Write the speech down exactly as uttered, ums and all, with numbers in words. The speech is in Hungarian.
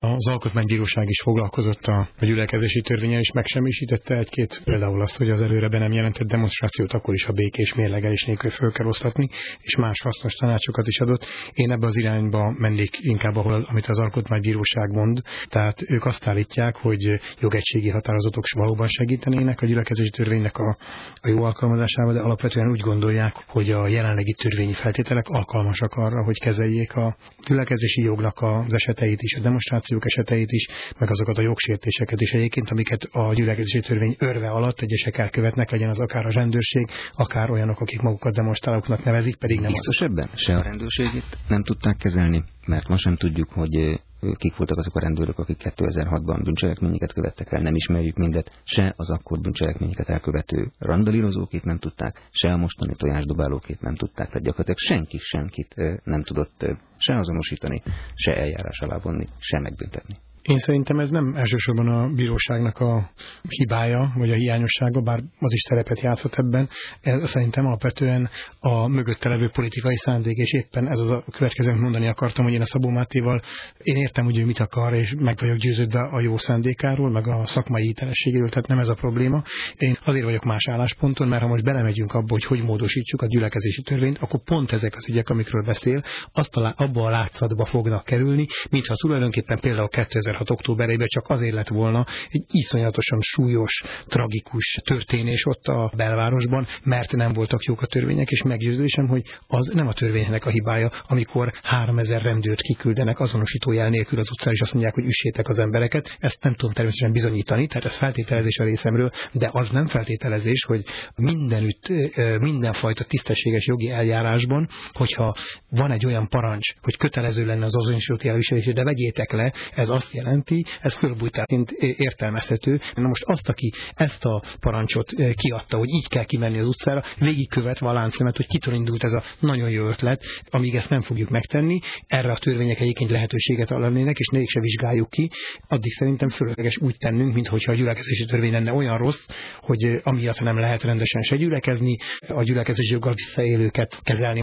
Az Alkotmánybíróság is foglalkozott a gyülekezési törvénnyel, és megsemmisítette egy-két, például azt, hogy az előre be nem jelentett demonstrációt akkor is a békés mérlegelés nélkül föl kell oszlatni, és más hasznos tanácsokat is adott. Én ebbe az irányba mennék inkább, ahol, amit az Alkotmánybíróság mond. Tehát ők azt állítják, hogy jogegységi határozatok valóban segítenének a gyülekezési törvénynek a, a jó alkalmazásával, de alapvetően úgy gondolják, hogy a jelenlegi törvényi feltételek alkalmasak arra, hogy kezeljék a gyülekezési jognak az eseteit is, a demonstrációk eseteit is, meg azokat a jogsértéseket is egyébként, amiket a gyülekezési törvény örve alatt egyesek elkövetnek, legyen az akár a rendőrség, akár olyanok, akik magukat demonstrálóknak nevezik, pedig nem biztos az. Ebben se a rendőrségét nem tudták kezelni, mert ma sem tudjuk, hogy kik voltak azok a rendőrök, akik kétezer-hatban bűncselekményeket követtek el, nem ismerjük mindet, se az akkor bűncselekményeket elkövető randalírozókét nem tudták, se a mostani tojásdobálókét nem tudták, tehát gyakorlatilag senki senkit nem tudott se azonosítani, se eljárás alá vonni, se megbüntetni. Én szerintem ez nem elsősorban a bíróságnak a hibája, vagy a hiányossága, bár az is szerepet játszott ebben. Ez szerintem alapvetően a mögötte levő politikai szándék, és éppen ez az a következő, amit mondani akartam, hogy én a Szabó Mátéval, én értem, hogy ő mit akar, és meg vagyok győződve a jó szándékáról, meg a szakmai hitelességéről, tehát nem ez a probléma. Én azért vagyok más állásponton, mert ha most belemegyünk abba, hogy hogy módosítsuk a gyülekezési törvényt, akkor pont ezek az ügyek, amikről beszél, azt a, abba a látszatba fognak kerülni, mintha tulajdonképpen például kétezer-hat októberében csak azért lett volna egy iszonyatosan súlyos, tragikus történés ott a belvárosban, mert nem voltak jók a törvények, és meggyőződésem, hogy az nem a törvénynek a hibája, amikor háromezer rendőrt kiküldenek azonosítójel nélkül az utcára, és azt mondják, hogy üssétek az embereket. Ezt nem tudom természetesen bizonyítani, tehát ez feltételezés a részemről, de az nem feltételezés, hogy mindenütt, mindenfajta tisztességes jogi eljárásban, hogyha van egy olyan parancs, hogy kötelező lenne az azonosítót elviselésre, de vegyétek le, ez azt jelenti, ez fölbújtásként értelmezhető. Na most azt, aki ezt a parancsot kiadta, hogy így kell kimenni az utcára, végigkövetve a láncszemet, hogy kitől indult ez a nagyon jó ötlet, amíg ezt nem fogjuk megtenni, erre a törvények egyébként lehetőséget lennének, és mégse vizsgáljuk ki, addig szerintem fölösleges úgy tennünk, mintha a gyülekezési törvény lenne olyan rossz, hogy amiatt nem lehet rendesen se gyülekezni, a gyülekezési joggal visszaélőket kezelni.